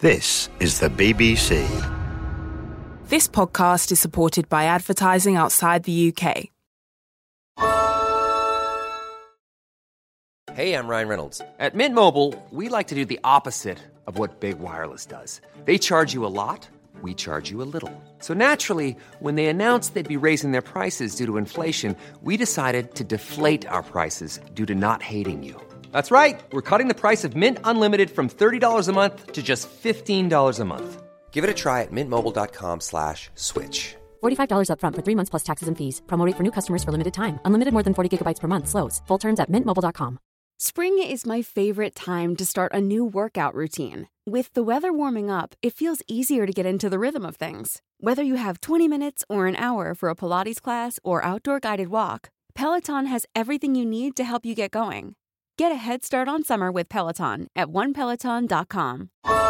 This is the BBC. This podcast is supported by advertising outside the UK. Hey, I'm Ryan Reynolds. At Mint Mobile, we like to do the opposite of what Big Wireless does. They charge you a lot, we charge you a little. So naturally, when they announced they'd be raising their prices due to inflation, we decided to deflate our prices due to not hating you. That's right. We're cutting the price of Mint Unlimited from $30 a month to just $15 a month. Give it a try at mintmobile.com/switch. $45 up front for 3 months plus taxes and fees. Promo rate for new customers for limited time. Unlimited more than 40 gigabytes per month slows. Full terms at mintmobile.com. Spring is my favorite time to start a new workout routine. With the weather warming up, it feels easier to get into the rhythm of things. Whether you have 20 minutes or an hour for a Pilates class or outdoor guided walk, Peloton has everything you need to help you get going. Get a head start on summer with Peloton at onepeloton.com.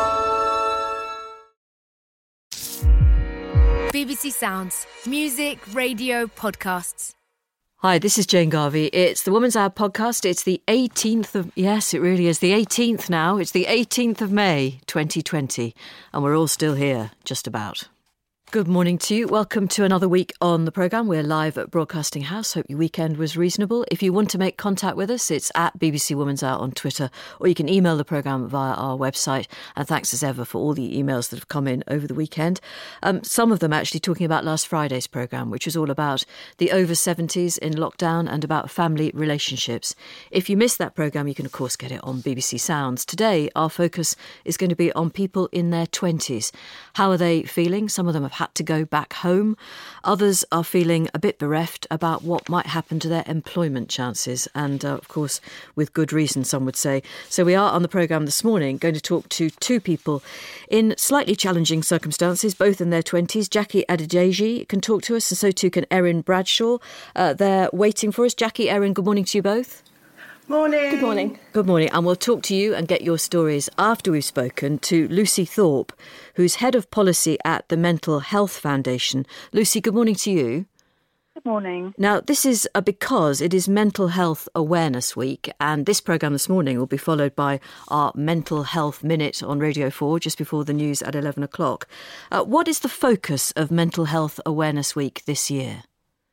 BBC Sounds. Music, radio, podcasts. Hi, this is Jane Garvey. It's the Woman's Hour podcast. It's the 18th of... Yes, it really is. The 18th now. It's the 18th of May, 2020. And we're all still here, just about. Good morning to you. Welcome to another week on the programme. We're live at Broadcasting House. Hope your weekend was reasonable. If you want to make contact with us, it's at BBC Woman's Hour on Twitter, or you can email the programme via our website. And thanks as ever for all the emails that have come in over the weekend. Some of them actually talking about last Friday's programme, which was all about the over-70s in lockdown and about family relationships. If you missed that programme, you can of course get it on BBC Sounds. Today, our focus is going to be on people in their 20s. How are they feeling? Some of them have had to go back home. Others are feeling a bit bereft about what might happen to their employment chances. And of course, with good reason, some would say. So we are on the programme this morning going to talk to two people in slightly challenging circumstances, both in their 20s. Jackie Adedeji can talk to us, and so too can Erin Bradshaw. They're waiting for us. Jackie, Erin, good morning to you both. Morning. Good morning. Good morning. And we'll talk to you and get your stories after we've spoken to Lucy Thorpe, who's Head of Policy at the Mental Health Foundation. Lucy, good morning to you. Good morning. Now, this is because it is Mental Health Awareness Week, and this programme this morning will be followed by our Mental Health Minute on Radio 4 just before the news at 11 o'clock. What is the focus of Mental Health Awareness Week this year?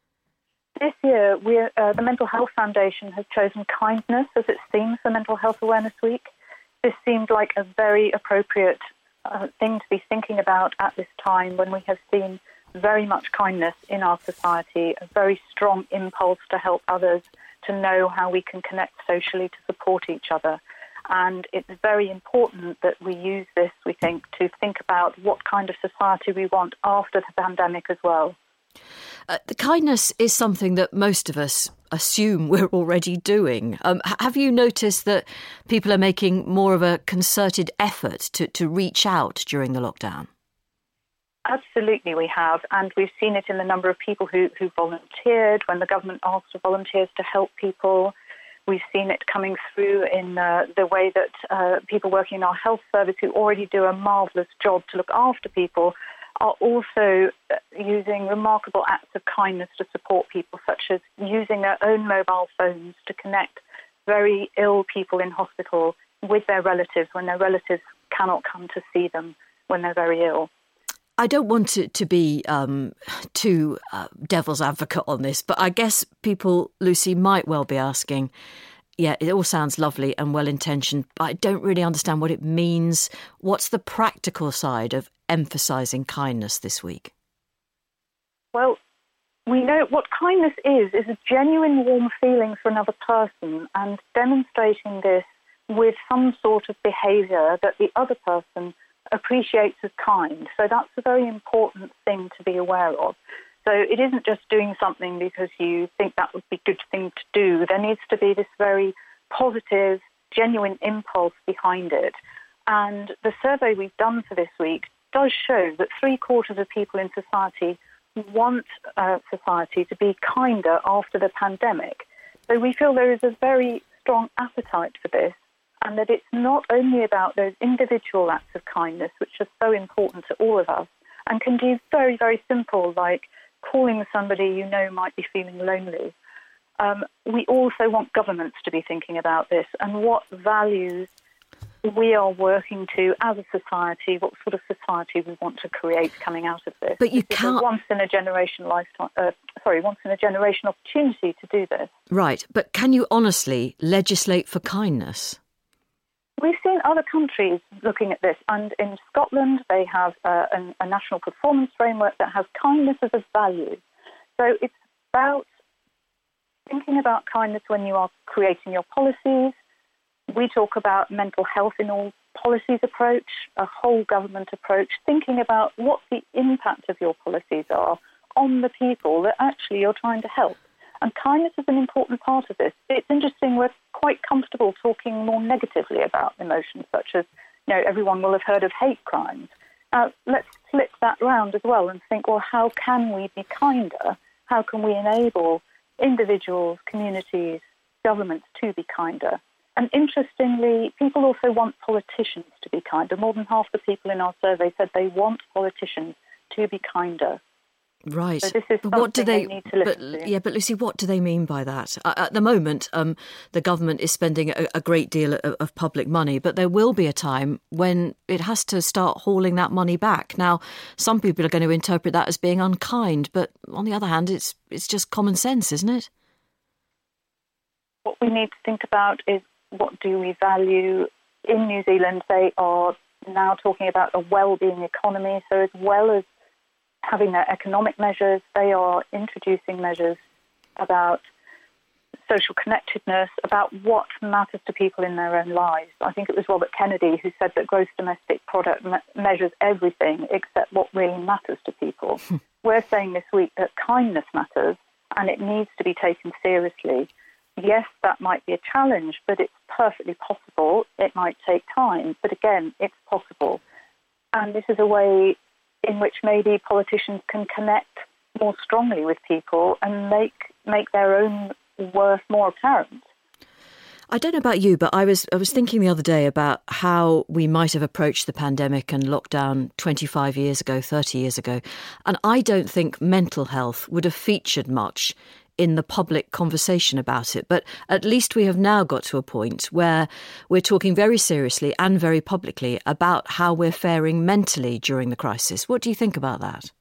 This year, the Mental Health Foundation has chosen kindness as its theme for Mental Health Awareness Week. This seemed like a very appropriate thing to be thinking about at this time when we have seen very much kindness in our society, a very strong impulse to help others, to know how we can connect socially to support each other. And it's very important that we use this, we think, to think about what kind of society we want after the pandemic as well. The kindness is something that most of us assume we're already doing. Have you noticed that people are making more of a concerted effort to reach out during the lockdown? Absolutely, we have. And we've seen it in the number of people who volunteered when the government asked for volunteers to help people. We've seen it coming through in the way that people working in our health service who already do a marvellous job to look after people are also using remarkable acts of kindness to support people, such as using their own mobile phones to connect very ill people in hospital with their relatives when their relatives cannot come to see them when they're very ill. I don't want it to be too devil's advocate on this, but I guess people, Lucy, might well be asking, yeah, it all sounds lovely and well-intentioned, but I don't really understand what it means. What's the practical side of emphasising kindness this week? Well, we know what kindness is a genuine warm feeling for another person, and demonstrating this with some sort of behaviour that the other person appreciates as kind. So that's a very important thing to be aware of. So it isn't just doing something because you think that would be a good thing to do. There needs to be this very positive, genuine impulse behind it. And the survey we've done for this week does show that 3/4 of people in society want society to be kinder after the pandemic. So we feel there is a very strong appetite for this, and that it's not only about those individual acts of kindness, which are so important to all of us, and can be very, very simple, like calling somebody you know might be feeling lonely. We also want governments to be thinking about this and what values we are working to, as a society, what sort of society we want to create coming out of this. But you can't. Once in a generation opportunity to do this. Right, but can you honestly legislate for kindness? We've seen other countries looking at this, and in Scotland they have a national performance framework that has kindness as a value. So it's about thinking about kindness when you are creating your policies. We talk about mental health in all policies approach, a whole government approach, thinking about what the impact of your policies are on the people that actually you're trying to help. And kindness is an important part of this. It's interesting, we're quite comfortable talking more negatively about emotions, such as, everyone will have heard of hate crimes. Let's flip that round as well and think, well, how can we be kinder? How can we enable individuals, communities, governments to be kinder? And interestingly, people also want politicians to be kinder. More than half the people in our survey said they want politicians to be kinder. Right. So this is something they need to listen to. Yeah, but Lucy, what do they mean by that? At the moment, the government is spending a great deal of public money, but there will be a time when it has to start hauling that money back. Now, some people are going to interpret that as being unkind, but on the other hand, it's just common sense, isn't it? What we need to think about is, what do we value? In New Zealand, they are now talking about a well-being economy, so as well as having their economic measures, they are introducing measures about social connectedness, about what matters to people in their own lives. I think it was Robert Kennedy who said that gross domestic product measures everything except what really matters to people. We're saying this week that kindness matters and it needs to be taken seriously. Yes, that might be a challenge, but it's perfectly possible. It might take time, but again, it's possible. And this is a way in which maybe politicians can connect more strongly with people and make their own worth more apparent. I don't know about you, but I was thinking the other day about how we might have approached the pandemic and lockdown 25 years ago, 30 years ago. And I don't think mental health would have featured much in the public conversation about it. But at least we have now got to a point where we're talking very seriously and very publicly about how we're faring mentally during the crisis. What do you think about that?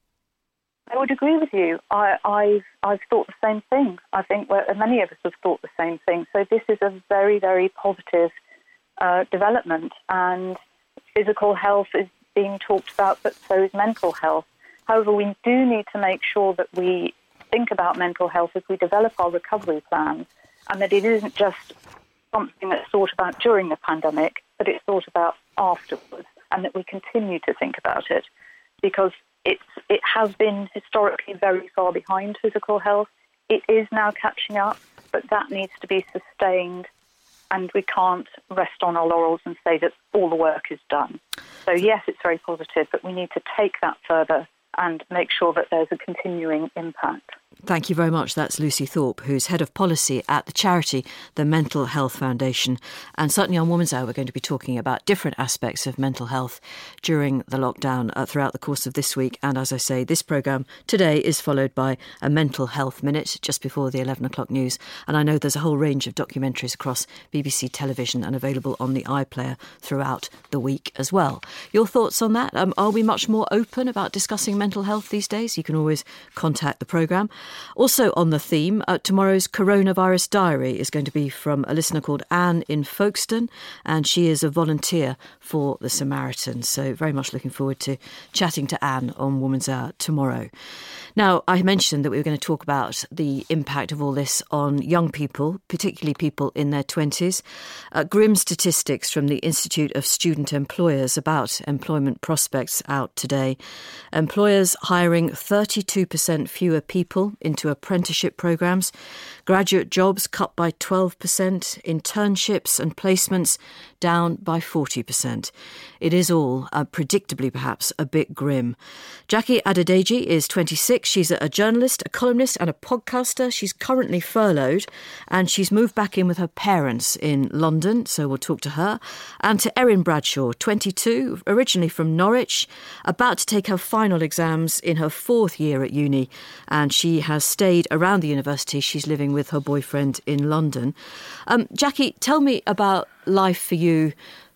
I would agree with you. I've thought the same thing. I think many of us have thought the same thing. So this is a very, very positive development. And physical health is being talked about, but so is mental health. However, we do need to make sure that we think about mental health as we develop our recovery plans, and that it isn't just something that's thought about during the pandemic, but it's thought about afterwards, and that we continue to think about it, because it has been historically very far behind physical health. It is now catching up, but that needs to be sustained, and we can't rest on our laurels and say that all the work is done. So yes, it's very positive, but we need to take that further and make sure that there's a continuing impact. Thank you very much. That's Lucy Thorpe, who's Head of Policy at the charity, the Mental Health Foundation. And certainly on Woman's Hour, we're going to be talking about different aspects of mental health during the lockdown throughout the course of this week. And as I say, this programme today is followed by a Mental Health Minute just before the 11 o'clock news. And I know there's a whole range of documentaries across BBC television and available on the iPlayer throughout the week as well. Your thoughts on that? Are we much more open about discussing mental health these days? You can always contact the programme. Also on the theme, tomorrow's Coronavirus Diary is going to be from a listener called Anne in Folkestone, and she is a volunteer for the Samaritans. So very much looking forward to chatting to Anne on Woman's Hour tomorrow. Now, I mentioned that we were going to talk about the impact of all this on young people, particularly people in their 20s. Grim statistics from the Institute of Student Employers about employment prospects out today. Employers hiring 32% fewer people into apprenticeship programmes, graduate jobs cut by 12%, internships and placements down by 40%. It is all, predictably perhaps, a bit grim. Jackie Adedeji is 26. She's a journalist, a columnist and a podcaster. She's currently furloughed and she's moved back in with her parents in London, so we'll talk to her. And to Erin Bradshaw, 22, originally from Norwich, about to take her final exams in her 4th year at uni, and she has stayed around the university. She's living with her boyfriend in London. Jackie, tell me about life for you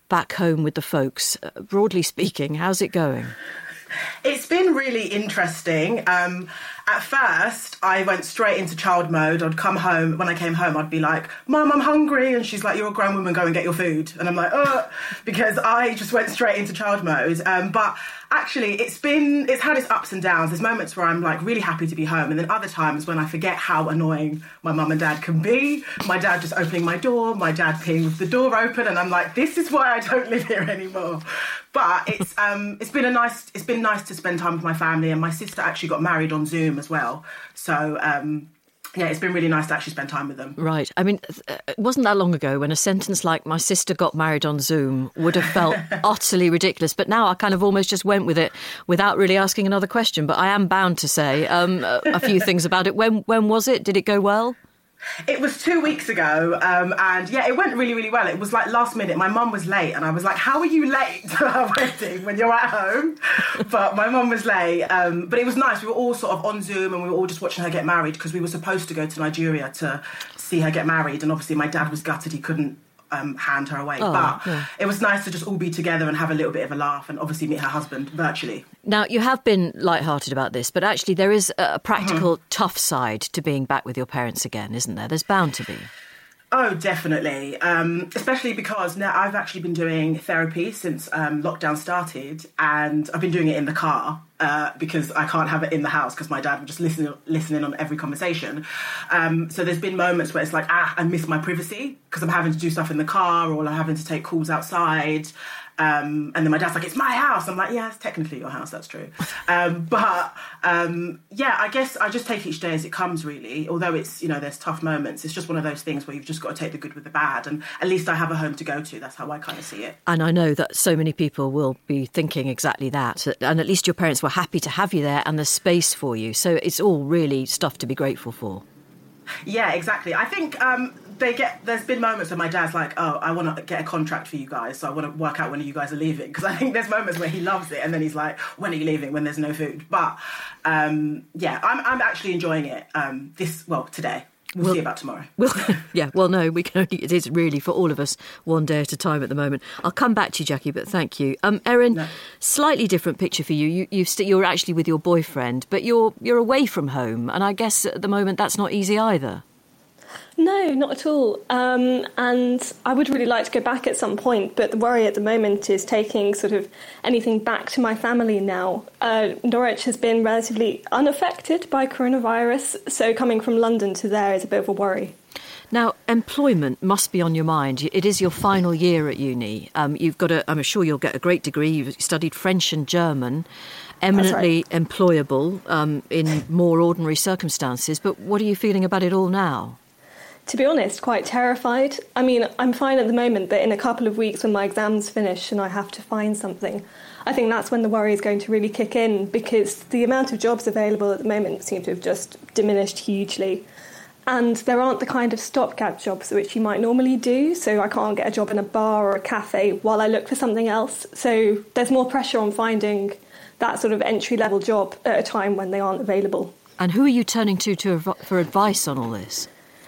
back home with the folks. Broadly speaking, how's it going? It's been really interesting. At first, I went straight into child mode. I'd come home. When I came home, I'd be like, Mum, I'm hungry. And she's like, you're a grown woman, go and get your food. And I'm like, because I just went straight into child mode. But actually, it's had its ups and downs. There's moments where I'm like really happy to be home. And then other times when I forget how annoying my mum and dad can be. My dad just opening my door, my dad peeing with the door open. And I'm like, this is why I don't live here anymore. But it's been nice to spend time with my family, and my sister actually got married on Zoom as well. So it's been really nice to actually spend time with them. Right. I mean, it wasn't that long ago when a sentence like "my sister got married on Zoom" would have felt utterly ridiculous. But now I kind of almost just went with it without really asking another question. But I am bound to say a few things about it. When was it? Did it go well? It was 2 weeks ago, and it went really, really well. It was like last minute. My mum was late, and I was like, how are you late to our wedding when you're at home? But my mum was late, but it was nice. We were all sort of on Zoom, and we were all just watching her get married, because we were supposed to go to Nigeria to see her get married, and obviously my dad was gutted he couldn't hand her away. It was nice to just all be together and have a little bit of a laugh, and obviously meet her husband virtually. Now, you have been lighthearted about this, but actually there is a practical tough side to being back with your parents again, isn't there? There's bound to be. Oh, definitely. Especially because now I've actually been doing therapy since lockdown started, and I've been doing it in the car because I can't have it in the house because my dad would just listen in on every conversation. So there's been moments where it's like, I miss my privacy because I'm having to do stuff in the car, or I'm having to take calls outside. And then my dad's like, it's my house. I'm like, yeah, it's technically your house, that's true. I guess I just take each day as it comes, really. Although it's, there's tough moments. It's just one of those things where you've just got to take the good with the bad. And at least I have a home to go to. That's how I kind of see it. And I know that so many people will be thinking exactly that. And at least your parents were happy to have you there and the space for you. So it's all really stuff to be grateful for. Yeah, exactly. I think there's been moments where my dad's like, I want to get a contract for you guys, so I want to work out when you guys are leaving, because I think there's moments where he loves it and then he's like, when are you leaving, when there's no food? But I'm actually enjoying it today. We'll see about tomorrow. No, we can only, it is really for all of us one day at a time at the moment. I'll come back to you, Jackie, but thank you. Erin, slightly different picture for you. You're actually with your boyfriend, but you're away from home, and I guess at the moment that's not easy either. No, not at all. And I would really like to go back at some point, but the worry at the moment is taking sort of anything back to my family now. Norwich has been relatively unaffected by coronavirus, so coming from London to there is a bit of a worry. Now, employment must be on your mind. It is your final year at uni. I'm sure you'll get a great degree. You've studied French and German, eminently employable in more ordinary circumstances. But what are you feeling about it all now? To be honest, quite terrified. I mean, I'm fine at the moment, but in a couple of weeks when my exams finish and I have to find something, I think that's when the worry is going to really kick in, because the amount of jobs available at the moment seem to have just diminished hugely. And there aren't the kind of stopgap jobs which you might normally do, so I can't get a job in a bar or a cafe while I look for something else. So there's more pressure on finding that sort of entry-level job at a time when they aren't available. And who are you turning to for advice on all this?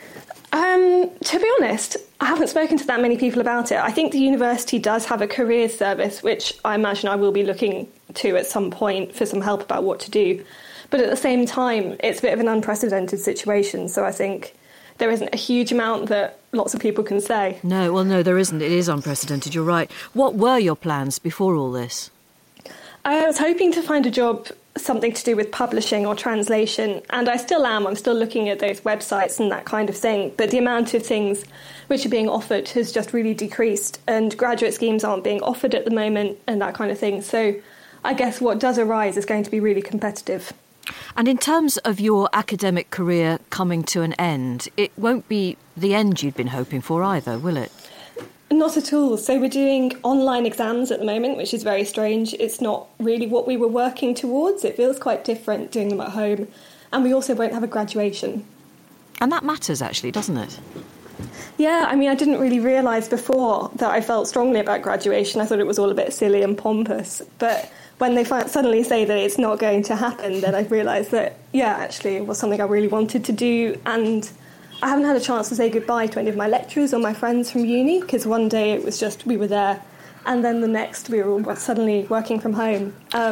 To be honest, I haven't spoken to that many people about it. I think the university does have a careers service, which I imagine I will be looking to at some point for some help about what to do. But at the same time, it's a bit of an unprecedented situation, so I think there isn't a huge amount that lots of people can say. No, there isn't. It is unprecedented, you're right. What were your plans before all this? I was hoping to find a job, something to do with publishing or translation, and I still am. I'm still looking at those websites and that kind of thing, but the amount of things which are being offered has just really decreased, and graduate schemes aren't being offered at the moment and that kind of thing. So I guess what does arise is going to be really competitive. And in terms of your academic career coming to an end, it won't be the end you'd been hoping for either, will it? Not at all. So we're doing online exams at the moment, which is very strange. It's not really what we were working towards. It feels quite different doing them at home. And we also won't have a graduation. And that matters, actually, doesn't it? Yeah, I mean, I didn't really realise before that I felt strongly about graduation. I thought it was all a bit silly and pompous. But when they suddenly say that it's not going to happen, then I realised that, yeah, actually, it was something I really wanted to do. And I haven't had a chance to say goodbye to any of my lecturers or my friends from uni, because one day it was just, we were there And then the next, we were all suddenly working from home.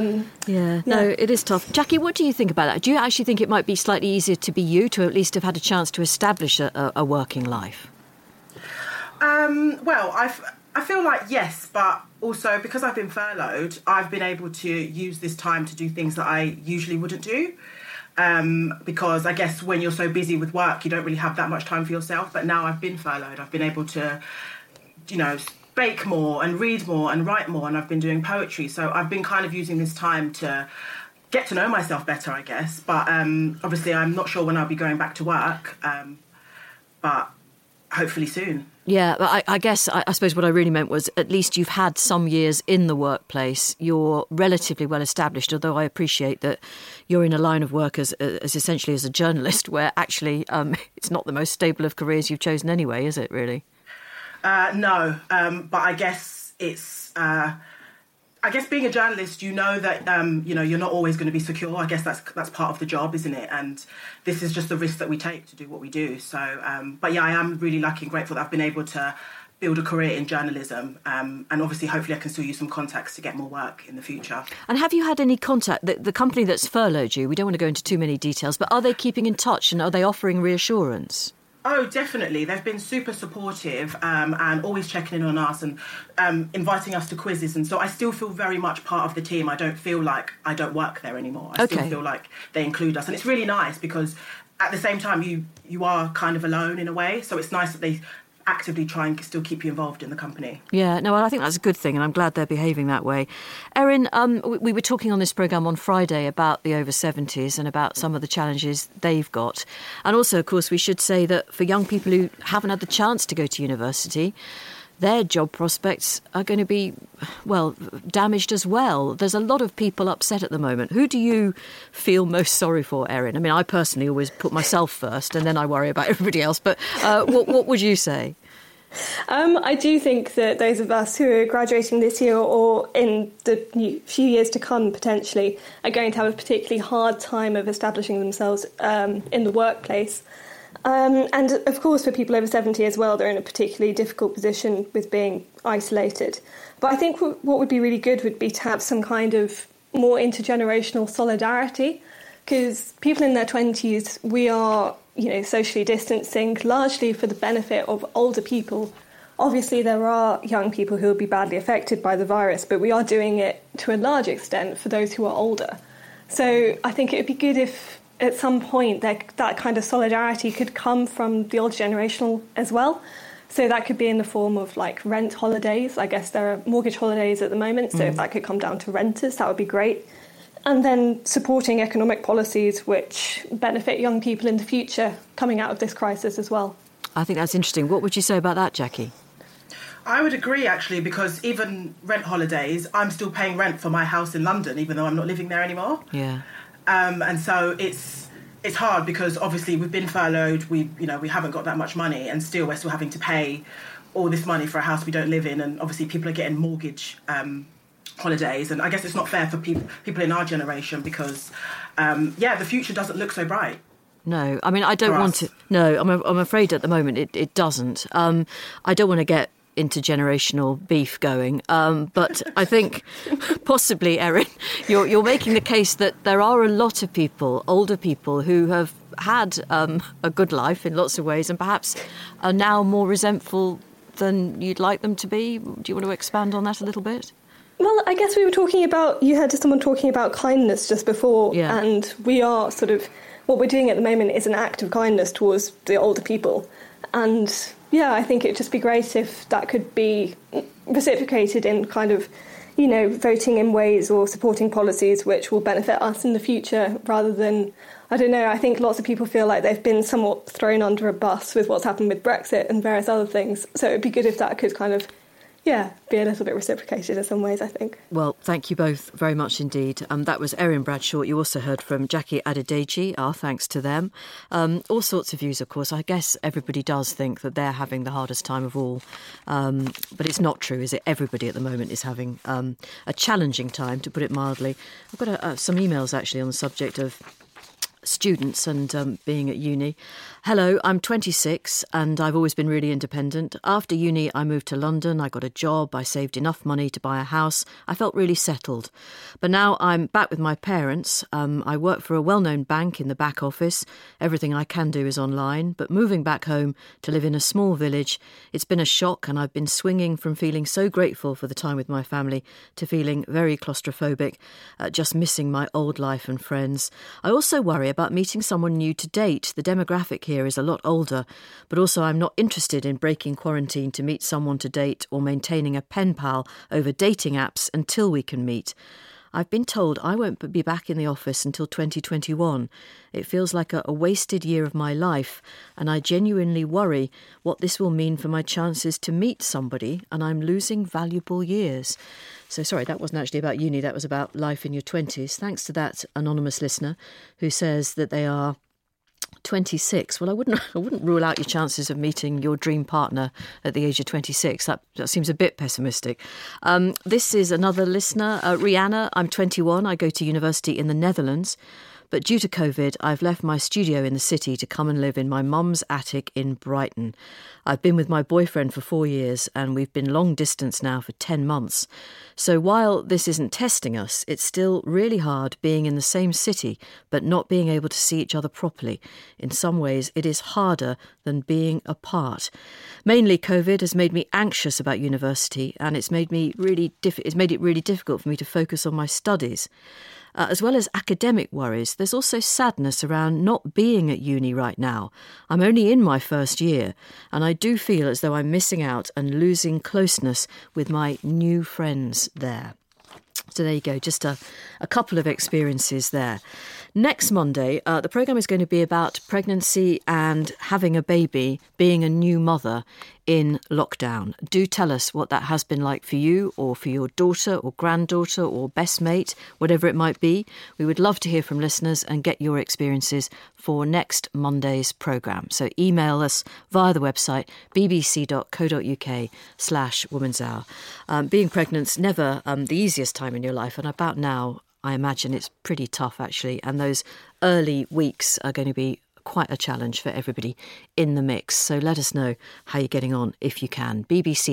No, it is tough. Jackie, what do you think about that? Do you actually think it might be slightly easier to be you, to at least have had a chance to establish a working life? Well, I feel like yes, but also because I've been furloughed, I've been able to use this time to do things that I usually wouldn't do. Because I guess when you're so busy with work, you don't really have that much time for yourself. But now I've been furloughed, I've been able to, bake more and read more and write more, and I've been doing poetry. So I've been kind of using this time to get to know myself better, I guess. But obviously I'm not sure when I'll be going back to work, but hopefully soon. Yeah, but I suppose what I really meant was at least you've had some years in the workplace. You're relatively well established, although I appreciate that you're in a line of work as essentially as a journalist, where actually it's not the most stable of careers you've chosen anyway, is it really? No, but I guess it's... I guess being a journalist, you know that you're not always going to be secure. I guess that's part of the job, isn't it? And this is just the risk that we take to do what we do. So, but yeah, I am really lucky and grateful that I've been able to build a career in journalism, and obviously, hopefully, I can still use some contacts to get more work in the future. And have you had any contact? The company that's furloughed you, we don't want to go into too many details, but are they keeping in touch and are they offering reassurance? Oh, definitely. They've been super supportive and always checking in on us and inviting us to quizzes. And so I still feel very much part of the team. I don't feel like I don't work there anymore. I still feel like they include us. And it's really nice because at the same time, you are kind of alone in a way. So it's nice that they actively try and still keep you involved in the company. Yeah, no, I think that's a good thing, and I'm glad they're behaving that way. Erin, we were talking on this programme on Friday about the over 70s and about some of the challenges they've got. And also, of course, we should say that for young people who haven't had the chance to go to university, their job prospects are going to be, well, damaged as well. There's a lot of people upset at the moment. Who do you feel most sorry for, Erin? I mean, I personally always put myself first and then I worry about everybody else. But what would you say? I do think that those of us who are graduating this year or in the few years to come potentially are going to have a particularly hard time of establishing themselves in the workplace. And of course, for people over 70 as well, they're in a particularly difficult position with being isolated. But I think what would be really good would be to have some kind of more intergenerational solidarity, because people in their 20s, we are, socially distancing largely for the benefit of older people. Obviously, there are young people who will be badly affected by the virus, but we are doing it to a large extent for those who are older. So I think it would be good if at some point that kind of solidarity could come from the older generation as well. So that could be in the form of like rent holidays. I guess there are mortgage holidays at the moment, so if that could come down to renters, that would be great. And then supporting economic policies which benefit young people in the future coming out of this crisis as well. I think that's interesting. What would you say about that, Jackie? I would agree, actually, because even rent holidays, I'm still paying rent for my house in London, even though I'm not living there anymore. Yeah. And so it's hard because obviously we've been furloughed, we haven't got that much money, and still we're still having to pay all this money for a house we don't live in, and obviously people are getting mortgage holidays, and I guess it's not fair for people in our generation because the future doesn't look so bright. No, I mean I don't want to. No, I'm afraid at the moment it doesn't. I don't want to get intergenerational beef going, but I think possibly, Erin, you're making the case that there are a lot of people, older people, who have had a good life in lots of ways and perhaps are now more resentful than you'd like them to be. Do you want to expand on that a little bit? Well, I guess you heard someone talking about kindness just before, and we are what we're doing at the moment is an act of kindness towards the older people. And yeah, I think it'd just be great if that could be reciprocated in kind of, voting in ways or supporting policies which will benefit us in the future rather than, I don't know, I think lots of people feel like they've been somewhat thrown under a bus with what's happened with Brexit and various other things. So it'd be good if that could kind of, be a little bit reciprocated in some ways, I think. Well, thank you both very much indeed. That was Erin Bradshaw. You also heard from Jackie Adedeji. Our thanks to them. All sorts of views, of course. I guess everybody does think that they're having the hardest time of all. But it's not true, is it? Everybody at the moment is having a challenging time, to put it mildly. I've got some emails, actually, on the subject of students and being at uni. Hello, I'm 26 and I've always been really independent. After uni, I moved to London. I got a job. I saved enough money to buy a house. I felt really settled. But now I'm back with my parents. I work for a well-known bank in the back office. Everything I can do is online. But moving back home to live in a small village, it's been a shock, and I've been swinging from feeling so grateful for the time with my family to feeling very claustrophobic, just missing my old life and friends. I also worry about meeting someone new to date. The demographic here is a lot older, but also I'm not interested in breaking quarantine to meet someone to date or maintaining a pen pal over dating apps until we can meet. I've been told I won't be back in the office until 2021. It feels like a wasted year of my life, and I genuinely worry what this will mean for my chances to meet somebody, and I'm losing valuable years. So sorry, that wasn't actually about uni, that was about life in your 20s. Thanks to that anonymous listener who says that they are 26. Well, I wouldn't rule out your chances of meeting your dream partner at the age of 26. That seems a bit pessimistic. This is another listener, Rihanna. I'm 21. I go to university in the Netherlands. But due to COVID, I've left my studio in the city to come and live in my mum's attic in Brighton. I've been with my boyfriend for 4 years, and we've been long distance now for 10 months. So while this isn't testing us, it's still really hard being in the same city but not being able to see each other properly. In some ways, it is harder than being apart. Mainly, COVID has made me anxious about university, and it's made it really difficult for me to focus on my studies. As well as academic worries, there's also sadness around not being at uni right now. I'm only in my first year, and I do feel as though I'm missing out and losing closeness with my new friends there. So there you go, just a couple of experiences there. Next Monday, the programme is going to be about pregnancy and having a baby, being a new mother in lockdown. Do tell us what that has been like for you or for your daughter or granddaughter or best mate, whatever it might be. We would love to hear from listeners and get your experiences for next Monday's programme. So email us via the website bbc.co.uk/Woman's Hour. Being pregnant's never the easiest time in your life, and about now, I imagine it's pretty tough, actually, and those early weeks are going to be quite a challenge for everybody in the mix. So let us know how you're getting on if you can.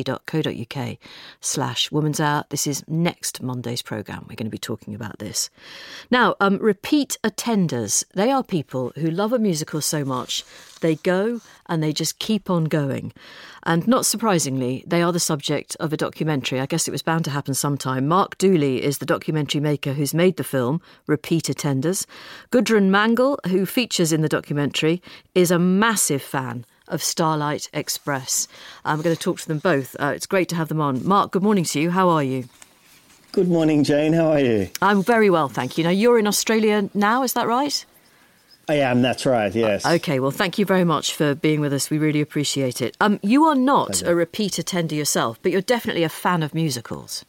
bbc.co.uk/Woman's Hour. This is next Monday's programme. We're going to be talking about this. Now, repeat attenders. They are people who love a musical so much they go and they just keep on going. And not surprisingly, they are the subject of a documentary. I guess it was bound to happen sometime. Mark Dooley is the documentary maker who's made the film, Repeat Attenders. Gudrun Mangle, who features in the documentary, is a massive fan of Starlight Express. I'm going to talk to them both. It's great to have them on. Mark, good morning to you. How are you? Good morning, Jane. How are you? I'm very well, thank you. Now, you're in Australia now, is that right? I am, that's right, yes. OK, well, thank you very much for being with us. We really appreciate it. You are not a repeat attender yourself, but you're definitely a fan of musicals.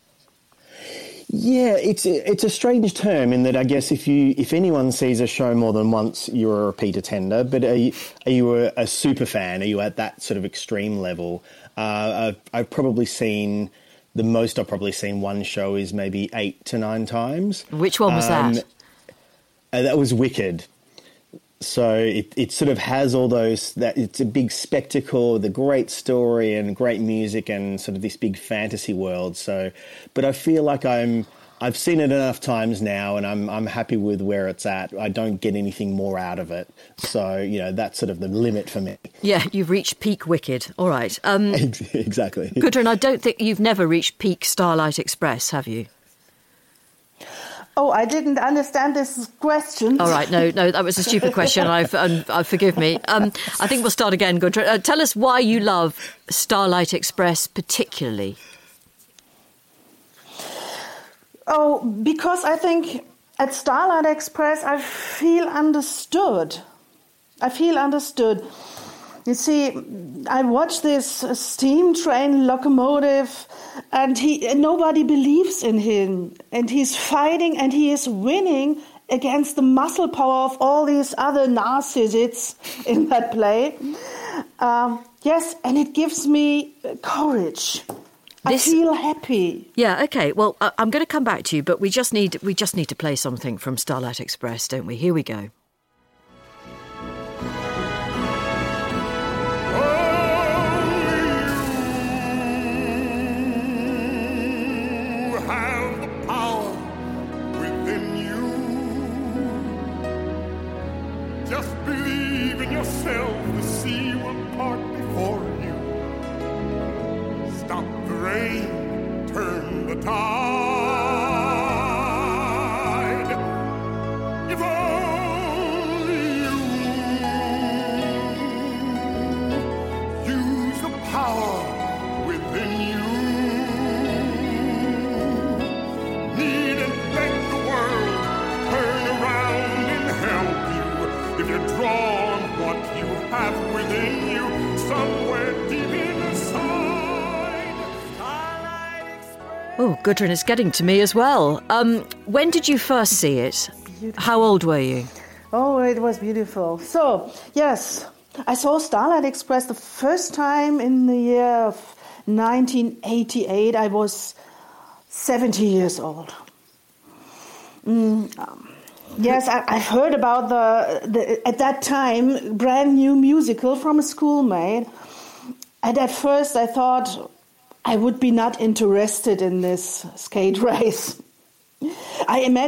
Yeah, it's a strange term in that I guess if anyone sees a show more than once, you're a repeat attender. But are you a super fan? Are you at that sort of extreme level? I've probably seen... The most I've probably seen one show is maybe 8 to 9 times. Which one was that? That was Wicked. So it sort of has all those, that it's a big spectacle, the great story and great music and sort of this big fantasy world. So, but I feel like I've seen it enough times now and I'm happy with where it's at. I don't get anything more out of it. So, you know, that's sort of the limit for me. Yeah, you've reached peak Wicked. All right. Exactly. Gudrun, I don't think you've never reached peak Starlight Express, have you? Oh, I didn't understand this question. All right, no, that was a stupid question. Forgive me. I think we'll start again. Gudrun, tell us why you love Starlight Express particularly. Oh, because I think at Starlight Express I feel understood. You see, I watch this steam train locomotive and nobody believes in him. And he's fighting and he is winning against the muscle power of all these other narcissists in that play. Yes, and it gives me courage. I feel happy. Yeah, OK. Well, I'm going to come back to you, but we just need to play something from Starlight Express, don't we? Here we go. yourself, the sea will part before you. Stop the rain, turn the tide. If only you use the power within you. Need and beg the world, turn around and help you. If you're drawn what you have within you, somewhere deep inside. Oh, Gudrun, it's getting to me as well. When did you first see it? Beautiful. How old were you? Oh, it was beautiful. So, yes, I saw Starlight Express the first time in the year of 1988. I was 70 years old. Yes, I've heard about the at that time, brand new musical from a schoolmate. And at first I thought I would be not interested in this skate race. I imagine...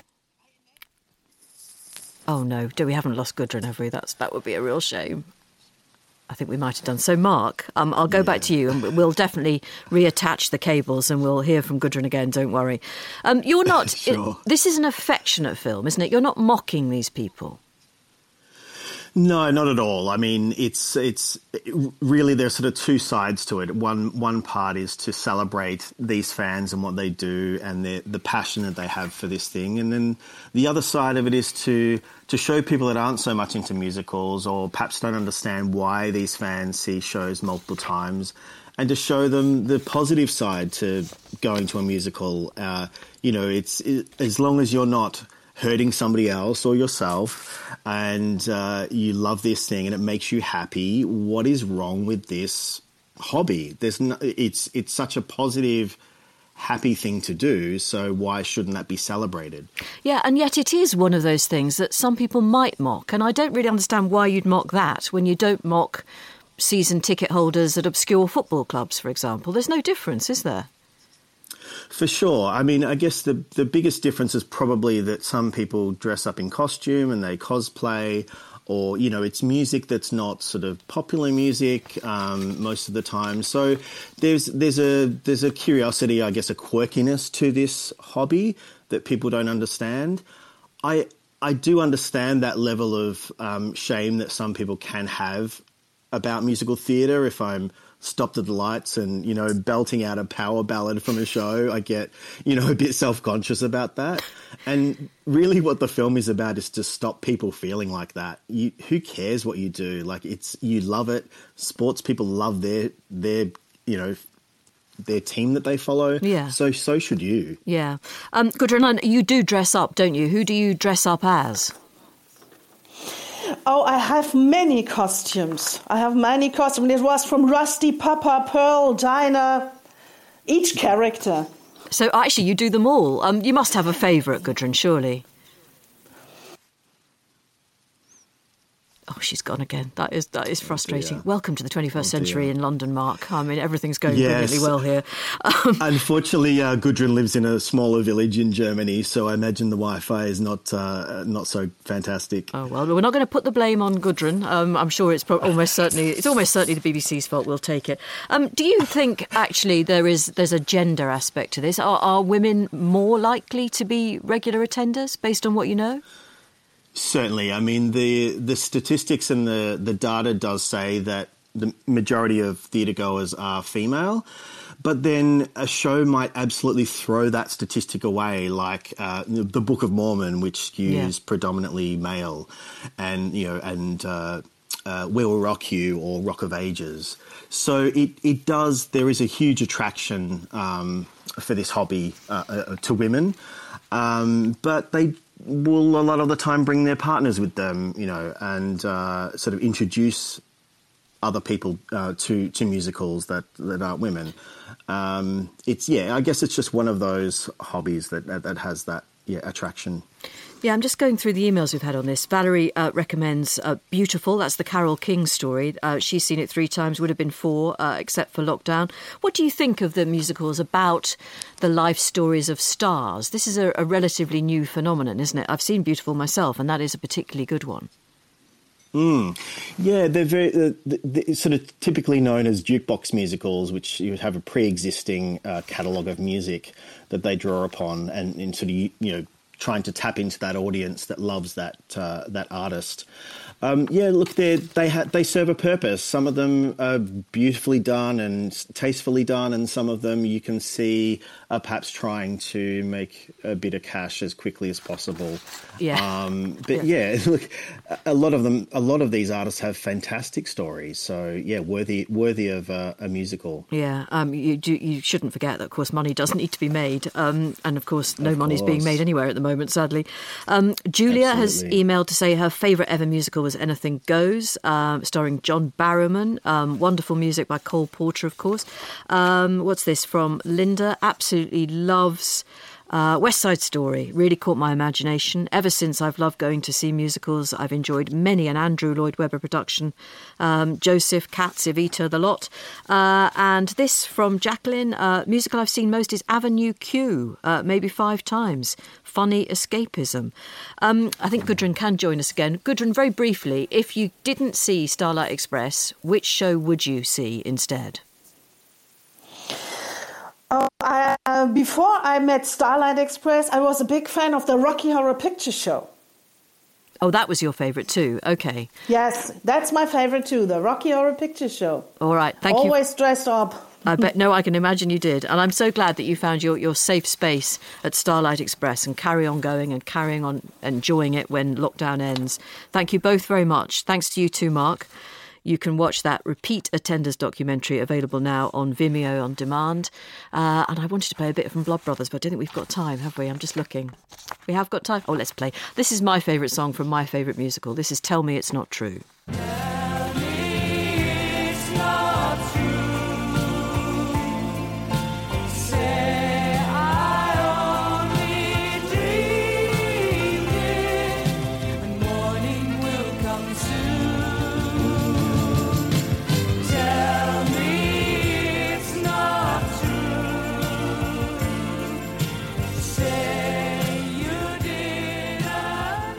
Oh no, we haven't lost Gudrun, have we? That would be a real shame. I think we might have done. So, Mark, I'll go back to you, and we'll definitely reattach the cables, and we'll hear from Gudrun again. Don't worry. You're not. Sure. This is an affectionate film, isn't it? You're not mocking these people. No, not at all. I mean, it's really, there's sort of two sides to it. One part is to celebrate these fans and what they do and the passion that they have for this thing, and then the other side of it is to show people that aren't so much into musicals or perhaps don't understand why these fans see shows multiple times, and to show them the positive side to going to a musical. It's as long as you're not hurting somebody else or yourself, and you love this thing and it makes you happy, what is wrong with this hobby? It's such a positive, happy thing to do, so why shouldn't that be celebrated? Yeah, and yet it is one of those things that some people might mock, and I don't really understand why you'd mock that when you don't mock season ticket holders at obscure football clubs, for example. There's no difference, is there? For sure. I mean, I guess the biggest difference is probably that some people dress up in costume and they cosplay, or, it's music that's not sort of popular music most of the time. So there's a curiosity, I guess, a quirkiness to this hobby that people don't understand. I do understand that level of shame that some people can have about musical theatre. If I'm stopped at the lights and, belting out a power ballad from a show, I get, a bit self-conscious about that. And really what the film is about is to stop people feeling like that. Who cares what you do? Like, you love it. Sports people love their team that they follow. Yeah. So should you. Yeah. Gudrun, you do dress up, don't you? Who do you dress up as? Oh, I have many costumes. It was from Rusty, Papa, Pearl, Dinah, each character. So actually you do them all. You must have a favourite, Gudrun, surely. Oh, she's gone again. That is frustrating. Welcome to the 21st century in London, Mark. I mean, everything's going brilliantly well here. Unfortunately, Gudrun lives in a smaller village in Germany, so I imagine the Wi-Fi is not so fantastic. Oh well, we're not going to put the blame on Gudrun. I'm sure it's almost certainly the BBC's fault. We'll take it. Do you think actually there's a gender aspect to this? Are women more likely to be regular attenders based on what you know? Certainly. I mean, the statistics and the data does say that the majority of theatregoers are female, but then a show might absolutely throw that statistic away, like the Book of Mormon, which skews predominantly male, and We Will Rock You or Rock of Ages. So it does. There is a huge attraction for this hobby to women, but they will a lot of the time bring their partners with them, and sort of introduce other people to musicals that aren't women. I guess it's just one of those hobbies that has that attraction. Yeah, I'm just going through the emails we've had on this. Valerie recommends Beautiful. That's the Carole King story. She's seen it 3 times, would have been 4, except for lockdown. What do you think of the musicals about the life stories of stars? This is a relatively new phenomenon, isn't it? I've seen Beautiful myself, and that is a particularly good one. Yeah, they're they're sort of typically known as jukebox musicals, which you would have a pre-existing catalogue of music that they draw upon, and sort of trying to tap into that audience that loves that artist. Look, they serve a purpose. Some of them are beautifully done and tastefully done, and some of them you can see are perhaps trying to make a bit of cash as quickly as possible. Yeah. Look, a lot of these artists have fantastic stories. So yeah, worthy of a musical. Yeah. You shouldn't forget that, of course, money does need to be made, and of course, no money's being made anywhere at the moment, sadly. Julia has emailed to say her favourite ever musical was Anything Goes, starring John Barrowman. Wonderful music by Cole Porter, of course. What's this from Linda? Absolutely loves West Side Story. Really caught my imagination. Ever since I've loved going to see musicals, I've enjoyed many an Andrew Lloyd Webber production. Joseph, Cats, Evita, the lot. And this from Jacqueline. Musical I've seen most is Avenue Q, maybe 5 times. Funny escapism. I think Gudrun can join us again. Gudrun, very briefly, if you didn't see Starlight Express, which show would you see instead? Before I met Starlight Express, I was a big fan of the Rocky Horror Picture Show. Oh, that was your favourite too. Okay. Yes, that's my favourite too, the Rocky Horror Picture Show. All right, thank you. Always dressed up. I can imagine you did. And I'm so glad that you found your safe space at Starlight Express and carry on going and carrying on enjoying it when lockdown ends. Thank you both very much. Thanks to you too, Mark. You can watch that Repeat Attenders documentary available now on Vimeo on demand. And I wanted to play a bit from Blood Brothers, but I don't think we've got time, have we? I'm just looking. We have got time? Oh, let's play. This is my favourite song from my favourite musical. This is Tell Me It's Not True. Tell me it's not true. Say I only dreamed it, and morning will come soon. Tell me it's not true. Say you didn't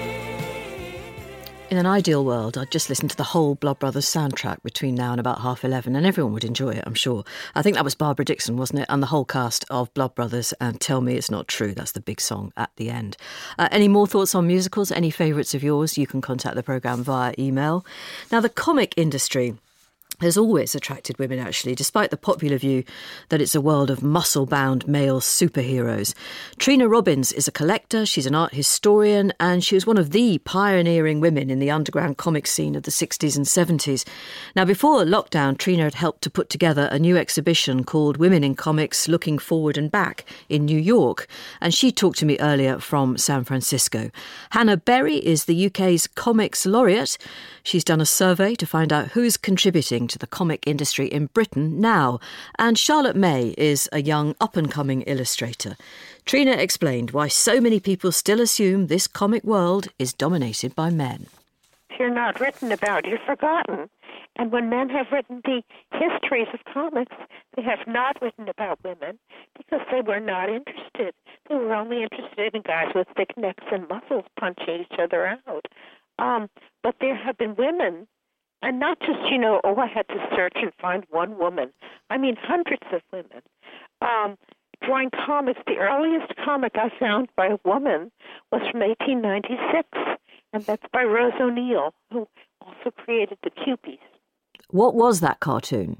mean. In an ideal world, I'd just listen to the whole Blood Brothers soundtrack between now and about 11:30, and everyone would enjoy it, I'm sure. I think that was Barbara Dixon, wasn't it? And the whole cast of Blood Brothers, and Tell Me It's Not True. That's the big song at the end. Any more thoughts on musicals? Any favourites of yours? You can contact the programme via email. Now, the comic industry has always attracted women, actually, despite the popular view that it's a world of muscle-bound male superheroes. Trina Robbins is a collector, she's an art historian, and she was one of the pioneering women in the underground comic scene of the 60s and 70s. Now, before lockdown, Trina had helped to put together a new exhibition called Women in Comics Looking Forward and Back in New York, and she talked to me earlier from San Francisco. Hannah Berry is the UK's Comics Laureate. She's done a survey to find out who's contributing to the comic industry in Britain now. And Charlotte May is a young up-and-coming illustrator. Trina explained why so many people still assume this comic world is dominated by men. If you're not written about, you're forgotten. And when men have written the histories of comics, they have not written about women because they were not interested. They were only interested in guys with thick necks and muscles punching each other out. But there have been women, and not just, I had to search and find one woman. I mean, hundreds of women drawing comics. The earliest comic I found by a woman was from 1896, and that's by Rose O'Neill, who also created the Cupies. What was that cartoon?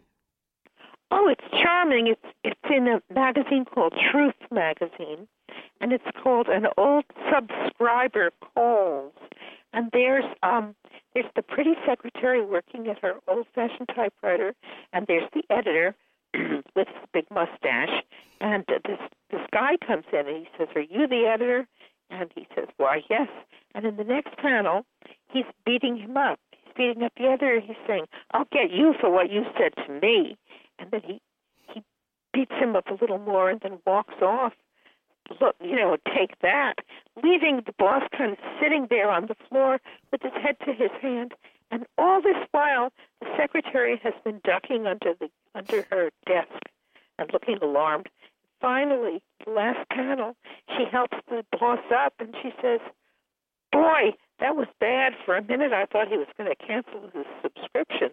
Oh, it's charming. It's in a magazine called Truth Magazine, and it's called An Old Subscriber Calls. And there's the pretty secretary working at her old-fashioned typewriter, and there's the editor with his big mustache. And this guy comes in and he says, "Are you the editor?" And he says, "Why, yes." And in the next panel, he's beating him up. He's beating up the editor. He's saying, "I'll get you for what you said to me." And then he beats him up a little more and then walks off. Look, take that, leaving the boss kind of sitting there on the floor with his head to his hand. And all this while, the secretary has been ducking under her desk and looking alarmed. Finally, the last panel, she helps the boss up and she says, "Boy, that was bad. For a minute, I thought he was going to cancel his subscription.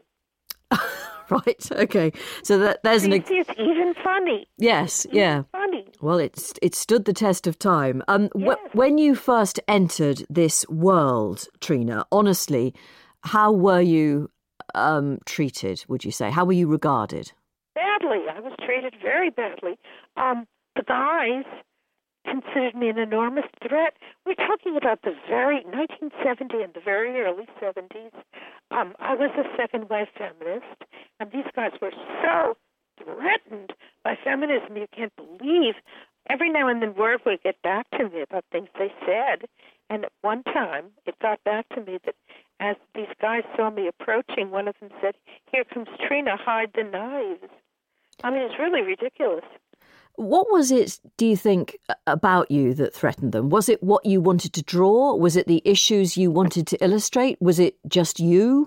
Right. Okay. So there's See, it's even funny. Yes. Yeah. Funny. Well, it stood the test of time. Yes. When you first entered this world, Trina, honestly, how were you treated? Would you say? How were you regarded? Badly. I was treated very badly. The guys considered me an enormous threat. We're talking about the very 1970 and the very early 70s. I was a second wave feminist, and these guys were so threatened by feminism you can't believe. Every now and then word would get back to me about things they said, and at one time it got back to me that as these guys saw me approaching, one of them said, "Here comes Trina, hide the knives." I mean, it's really ridiculous. What was it, do you think, about you that threatened them? Was it what you wanted to draw? Was it the issues you wanted to illustrate? Was it just you?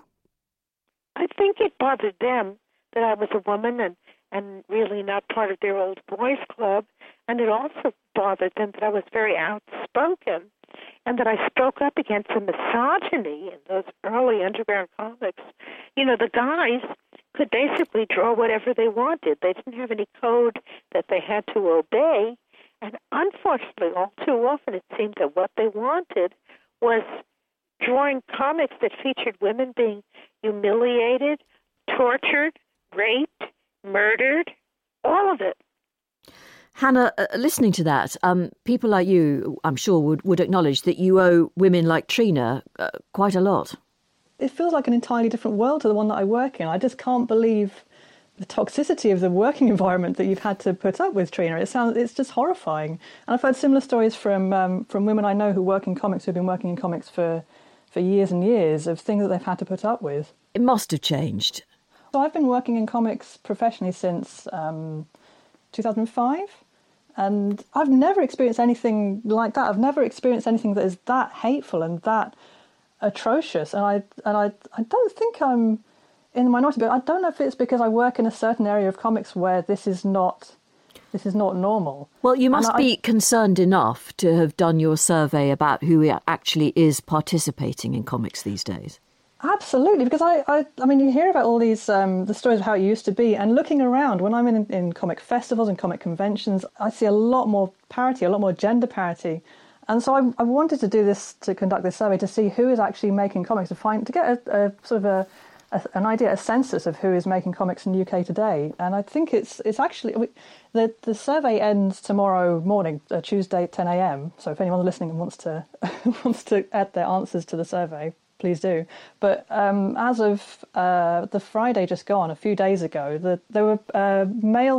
I think it bothered them that I was a woman and really not part of their old boys club. And it also bothered them that I was very outspoken and that I spoke up against the misogyny in those early underground comics. You know, the guys could basically draw whatever they wanted. They didn't have any code that they had to obey. And unfortunately, all too often, it seemed that what they wanted was drawing comics that featured women being humiliated, tortured, raped, murdered, all of it. Hannah, listening to that, people like you, I'm sure, would acknowledge that you owe women like Trina quite a lot. It feels like an entirely different world to the one that I work in. I just can't believe the toxicity of the working environment that you've had to put up with, Trina. It's just horrifying. And I've heard similar stories from women I know who work in comics, who've been working in comics for years and years, of things that they've had to put up with. It must have changed. So I've been working in comics professionally since 2005, and I've never experienced anything like that. I've never experienced anything that is that hateful and that atrocious. And I don't think I'm in the minority, but I don't know if it's because I work in a certain area of comics where this is not normal. Well, you must be concerned enough to have done your survey about who actually is participating in comics these days. Absolutely, because I mean, you hear about all these the stories of how it used to be, and looking around when I'm in comic festivals and comic conventions, I see a lot more parity, a lot more gender parity, and so I wanted to do this, to conduct this survey to see who is actually making comics, to get a sort of an idea, a census of who is making comics in the UK today. And I think it's actually the survey ends tomorrow morning, Tuesday, 10 a.m. So if anyone listening and wants to add their answers to the survey, please do. But as of the Friday just gone, a few days ago, there were male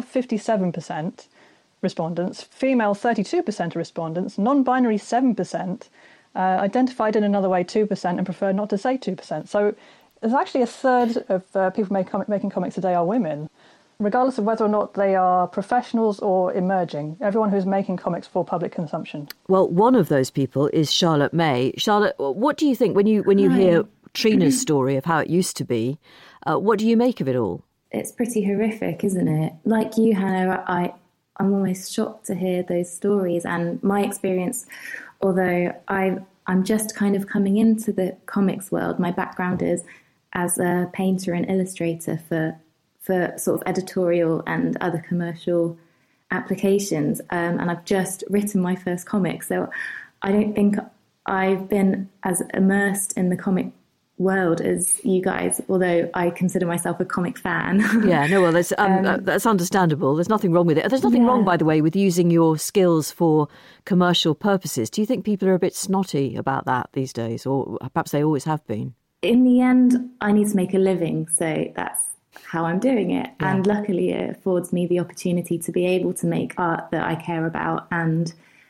57% respondents, female 32% of respondents, non-binary 7%, identified in another way 2%, and preferred not to say 2%. So there's actually a third of people making comics today are women, regardless of whether or not they are professionals or emerging. Everyone who's making comics for public consumption. Well, one of those people is Charlotte May. Charlotte, what do you think when you hear Trina's story of how it used to be? What do you make of it all? It's pretty horrific, isn't it? Like you, Hannah, I'm almost shocked to hear those stories. And my experience, although I'm just kind of coming into the comics world, my background is as a painter and illustrator for sort of editorial and other commercial applications. And I've just written my first comic. So I don't think I've been as immersed in the comic world as you guys, although I consider myself a comic fan. Yeah, no, well, that's understandable. There's nothing wrong with it. There's nothing wrong, by the way, with using your skills for commercial purposes. Do you think people are a bit snotty about that these days, or perhaps they always have been? In the end, I need to make a living, so that's how I'm doing it. Yeah. And luckily it affords me the opportunity to be able to make art that I care about, and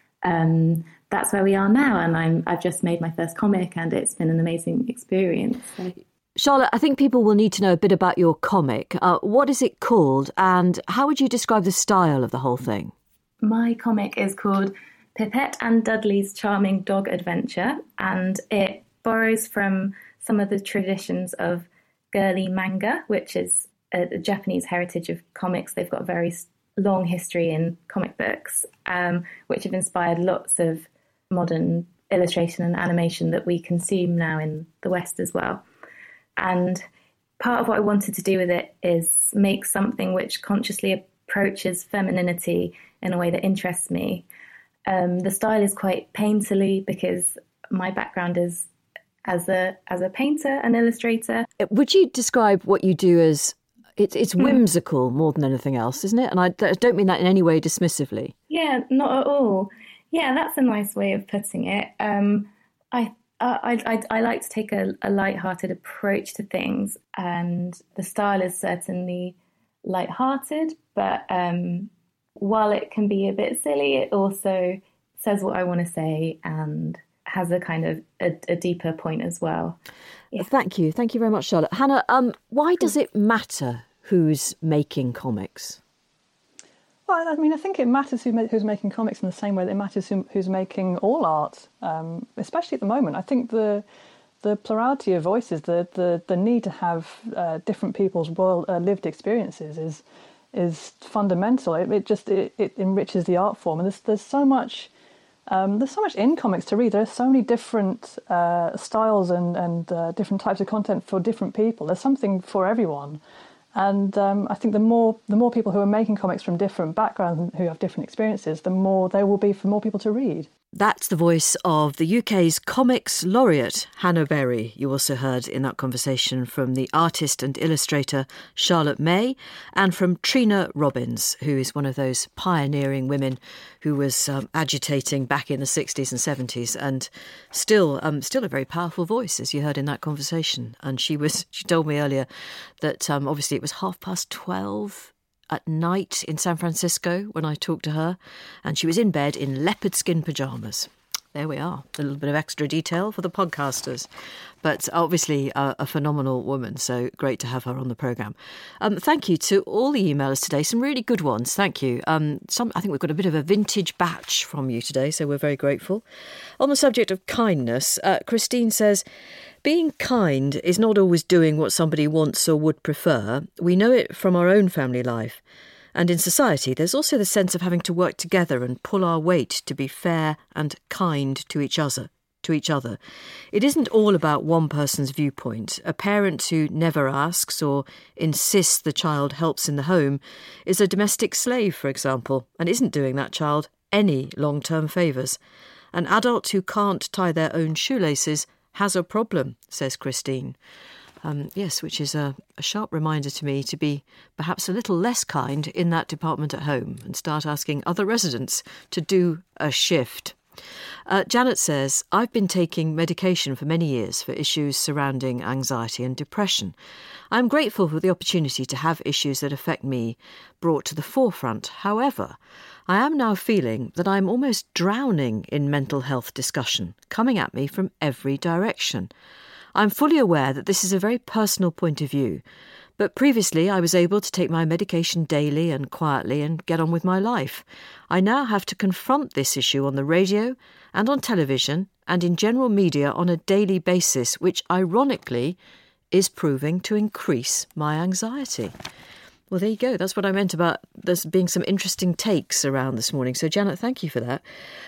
that's where we are now. And I've just made my first comic, and it's been an amazing experience. So. Charlotte, I think people will need to know a bit about your comic. What is it called, and how would you describe the style of the whole thing? My comic is called Pipette and Dudley's Charming Dog Adventure, and it borrows from some of the traditions of girly manga, which is a Japanese heritage of comics. They've got a very long history in comic books, which have inspired lots of modern illustration and animation that we consume now in the West as well. And part of what I wanted to do with it is make something which consciously approaches femininity in a way that interests me. The style is quite painterly because my background is as a painter and illustrator. Would you describe what you do as it's whimsical more than anything else, isn't it? And I don't mean that in any way dismissively. Yeah, not at all. Yeah, that's a nice way of putting it. I like to take a light-hearted approach to things, and the style is certainly light-hearted, but while it can be a bit silly, it also says what I want to say and has a kind of a deeper point as well. Yeah. Thank you very much, Charlotte. Hannah, why does it matter who's making comics? Well, I mean, I think it matters who's making comics in the same way that it matters who's making all art, especially at the moment. I think the plurality of voices, the need to have different people's lived experiences is fundamental. It enriches the art form, and there's so much in comics to read. There are so many different styles and different types of content for different people. There's something for everyone. And I think the more people who are making comics from different backgrounds and who have different experiences, the more there will be for more people to read. That's the voice of the UK's Comics Laureate, Hannah Berry. You also heard in that conversation from the artist and illustrator Charlotte May and from Trina Robbins, who is one of those pioneering women who was agitating back in the 60s and 70s and still a very powerful voice, as you heard in that conversation. And she told me earlier that obviously it was 12:30 at night in San Francisco when I talked to her, and she was in bed in leopard skin pyjamas. There we are, a little bit of extra detail for the podcasters. But obviously a phenomenal woman, so great to have her on the programme. Thank you to all the emailers today, some really good ones, thank you. I think we've got a bit of a vintage batch from you today, so we're very grateful. On the subject of kindness, Christine says, being kind is not always doing what somebody wants or would prefer. We know it from our own family life. And in society, there's also the sense of having to work together and pull our weight to be fair and kind to each other. It isn't all about one person's viewpoint. A parent who never asks or insists the child helps in the home is a domestic slave, for example, and isn't doing that child any long-term favours. An adult who can't tie their own shoelaces has a problem, says Christine. Yes, which is a sharp reminder to me to be perhaps a little less kind in that department at home and start asking other residents to do a shift. Janet says, I've been taking medication for many years for issues surrounding anxiety and depression. I'm grateful for the opportunity to have issues that affect me brought to the forefront. However, I am now feeling that I'm almost drowning in mental health discussion, coming at me from every direction. I'm fully aware that this is a very personal point of view, but previously I was able to take my medication daily and quietly and get on with my life. I now have to confront this issue on the radio and on television and in general media on a daily basis, which ironically is proving to increase my anxiety. Well, there you go. That's what I meant about there being some interesting takes around this morning. So, Janet, thank you for that.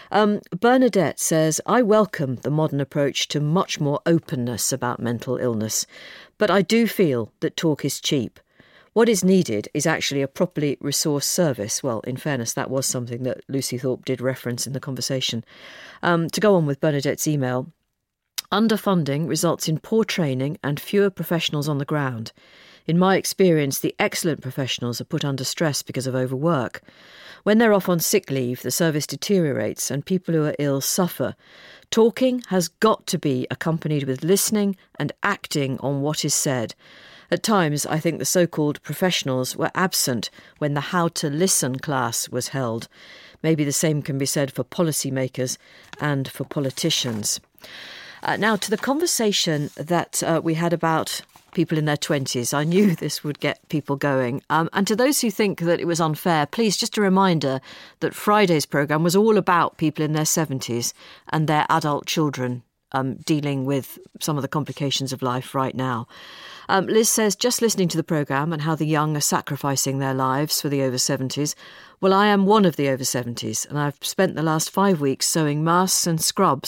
Bernadette says, I welcome the modern approach to much more openness about mental illness, but I do feel that talk is cheap. What is needed is actually a properly resourced service. Well, in fairness, that was something that Lucy Thorpe did reference in the conversation. To go on with Bernadette's email, underfunding results in poor training and fewer professionals on the ground. In my experience, the excellent professionals are put under stress because of overwork. When they're off on sick leave, the service deteriorates and people who are ill suffer. Talking has got to be accompanied with listening and acting on what is said. At times, I think the so-called professionals were absent when the How to Listen class was held. Maybe the same can be said for policymakers and for politicians. Now, to the conversation that we had about people in their 20s. I knew this would get people going. And to those who think that it was unfair, please, just a reminder that Friday's programme was all about people in their 70s and their adult children dealing with some of the complications of life right now. Liz says, just listening to the programme and how the young are sacrificing their lives for the over 70s. Well, I am one of the over 70s and I've spent the last 5 weeks sewing masks and scrubs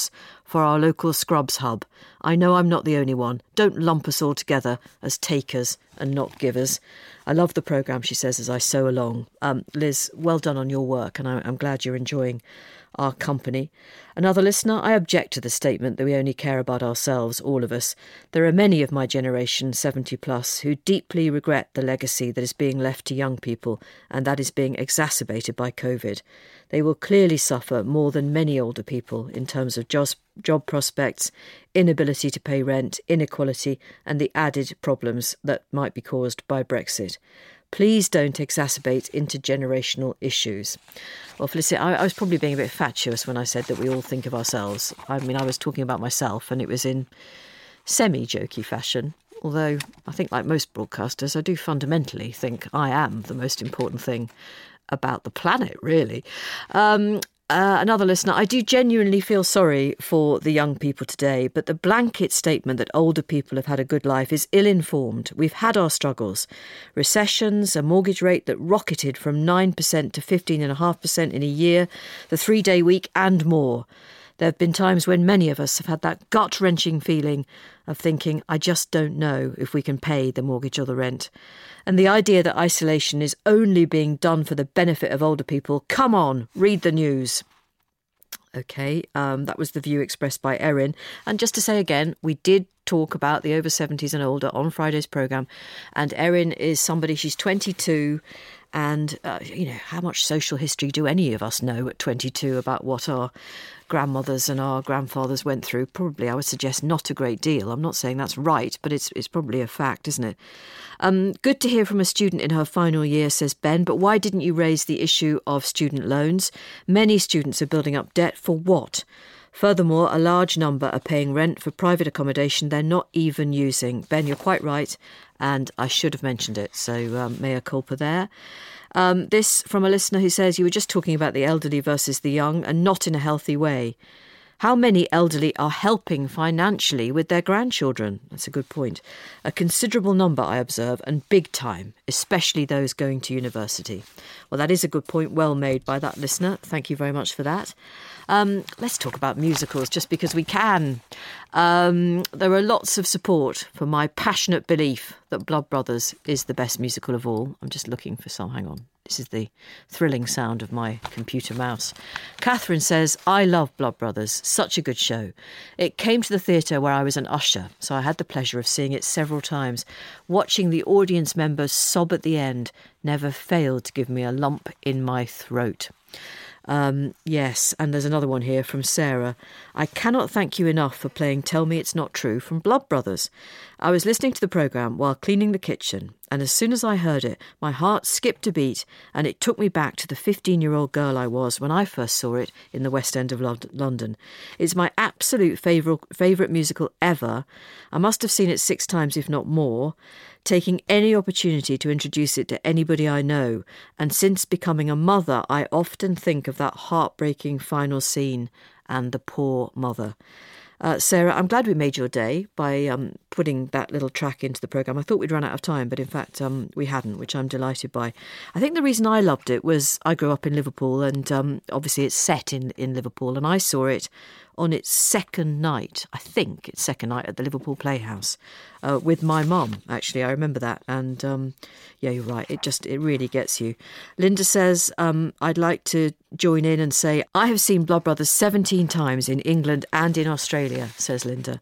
for our local Scrubs hub. I know I'm not the only one. Don't lump us all together as takers and not givers. I love the programme, she says, as I sew along. Liz, well done on your work, and I'm glad you're enjoying our company. Another listener, I object to the statement that we only care about ourselves, all of us. There are many of my generation, 70 plus, who deeply regret the legacy that is being left to young people, and that is being exacerbated by COVID. They will clearly suffer more than many older people in terms of job prospects, inability to pay rent, inequality, and the added problems that might be caused by Brexit. Please don't exacerbate intergenerational issues. Well, Felicity, I was probably being a bit fatuous when I said that we all think of ourselves. I mean, I was talking about myself, and it was in semi-jokey fashion. Although I think, like most broadcasters, I do fundamentally think I am the most important thing about the planet, really. Another listener, I do genuinely feel sorry for the young people today, but the blanket statement that older people have had a good life is ill-informed. We've had our struggles. Recessions, a mortgage rate that rocketed from 9% to 15.5% in a year, the 3-day week and more. There have been times when many of us have had that gut-wrenching feeling of thinking, I just don't know if we can pay the mortgage or the rent. And the idea that isolation is only being done for the benefit of older people, come on, read the news. OK, that was the view expressed by Erin. And just to say again, we did talk about the over 70s and older on Friday's programme. And Erin is somebody, she's 22. And, how much social history do any of us know at 22 about what our grandmothers and our grandfathers went through? Probably, I would suggest, not a great deal. I'm not saying that's right, but it's probably a fact, isn't it? Good to hear from a student in her final year, says Ben, but why didn't you raise the issue of student loans? Many students are building up debt for what? Furthermore, a large number are paying rent for private accommodation they're not even using. Ben, you're quite right, and I should have mentioned it, so mea culpa there. This from a listener who says, you were just talking about the elderly versus the young, and not in a healthy way. How many elderly are helping financially with their grandchildren? That's a good point. A considerable number, I observe, and big time, especially those going to university. Well, that is a good point, well made by that listener. Thank you very much for that. Let's talk about musicals, just because we can. There are lots of support for my passionate belief that Blood Brothers is the best musical of all. I'm just looking for some. Hang on. This is the thrilling sound of my computer mouse. Catherine says, I love Blood Brothers. Such a good show. It came to the theatre where I was an usher, so I had the pleasure of seeing it several times. Watching the audience members sob at the end never failed to give me a lump in my throat. Yes, and there's another one here from Sarah. I cannot thank you enough for playing Tell Me It's Not True from Blood Brothers. I was listening to the programme while cleaning the kitchen, and as soon as I heard it, my heart skipped a beat, and it took me back to the 15-year-old girl I was when I first saw it in the West End of London. It's my absolute favourite musical ever. I must have seen it 6 times, if not more, taking any opportunity to introduce it to anybody I know. And since becoming a mother, I often think of that heartbreaking final scene and the poor mother. Sarah, I'm glad we made your day by putting that little track into the programme. I thought we'd run out of time, but in fact we hadn't, which I'm delighted by. I think the reason I loved it was I grew up in Liverpool, and obviously it's set in Liverpool, and I saw it on its second night, I think its second night at the Liverpool Playhouse with my mum, actually. I remember that. And yeah, you're right. It really gets you. Linda says, I'd like to join in and say, I have seen Blood Brothers 17 times in England and in Australia, says Linda.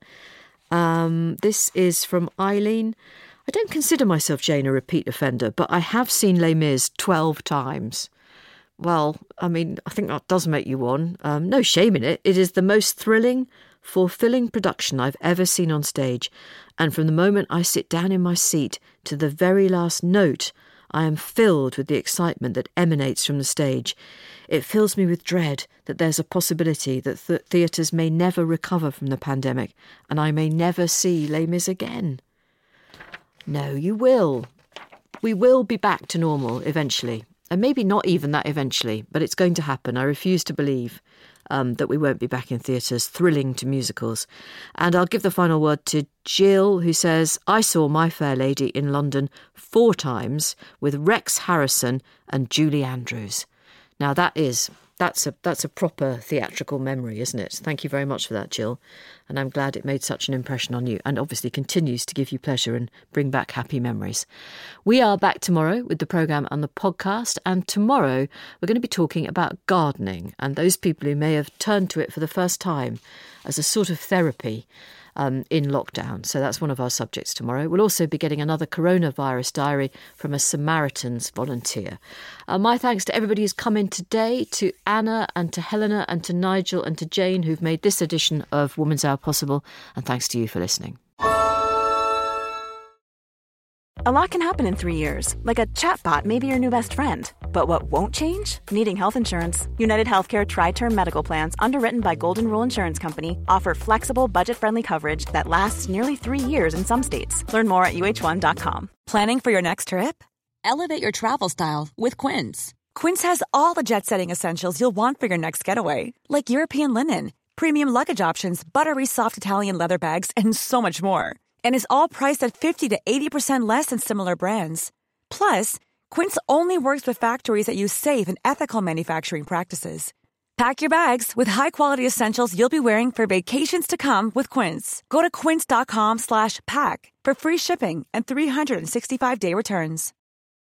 This is from Eileen. I don't consider myself, Jane, a repeat offender, but I have seen Les Mis 12 times. Well, I mean, I think that does make you one. No shame in it. It is the most thrilling, fulfilling production I've ever seen on stage. And from the moment I sit down in my seat to the very last note, I am filled with the excitement that emanates from the stage. It fills me with dread that there's a possibility that theatres may never recover from the pandemic and I may never see Les Mis again. No, you will. We will be back to normal eventually. And maybe not even that eventually, but it's going to happen. I refuse to believe that we won't be back in theatres thrilling to musicals. And I'll give the final word to Jill, who says, I saw My Fair Lady in London 4 times with Rex Harrison and Julie Andrews. Now that is That's a proper theatrical memory, isn't it? Thank you very much for that, Jill. And I'm glad it made such an impression on you and obviously continues to give you pleasure and bring back happy memories. We are back tomorrow with the programme and the podcast. And tomorrow we're going to be talking about gardening and those people who may have turned to it for the first time as a sort of therapy in lockdown. So that's one of our subjects tomorrow. We'll also be getting another coronavirus diary from a Samaritans volunteer. My thanks to everybody who's come in today, to Anna and to Helena and to Nigel and to Jane who've made this edition of Woman's Hour possible. And thanks to you for listening. A lot can happen in 3 years, like a chatbot may be your new best friend. But what won't change? Needing health insurance. United Healthcare Tri-Term Medical Plans, underwritten by Golden Rule Insurance Company, offer flexible, budget-friendly coverage that lasts nearly 3 years in some states. Learn more at uh1.com. Planning for your next trip? Elevate your travel style with Quince. Quince has all the jet-setting essentials you'll want for your next getaway, like European linen, premium luggage options, buttery soft Italian leather bags, and so much more. And is all priced at 50 to 80% less than similar brands. Plus, Quince only works with factories that use safe and ethical manufacturing practices. Pack your bags with high-quality essentials you'll be wearing for vacations to come with Quince. Go to quince.com/pack for free shipping and 365-day returns.